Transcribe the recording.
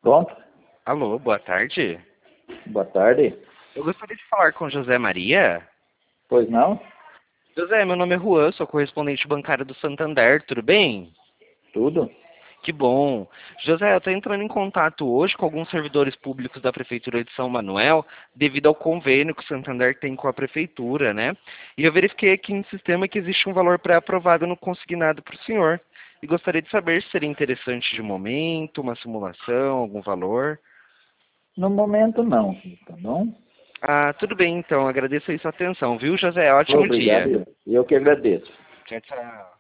Pronto? Alô, boa tarde. Boa tarde. Eu gostaria de falar com José Maria. Pois não? José, meu nome é Juan, sou correspondente bancário do Santander, tudo bem? Tudo? Que bom. José, eu estou entrando em contato hoje com alguns servidores públicos da Prefeitura de São Manuel, devido ao convênio que o Santander tem com a Prefeitura, né? E eu verifiquei aqui no sistema que existe um valor pré-aprovado no consignado para o senhor. E gostaria de saber se seria interessante de momento, uma simulação, algum valor. No momento não, tá bom? Ah, tudo bem então. Agradeço aí sua atenção, viu, José? Ótimo dia. Obrigado. Eu que agradeço. Tchau, tchau.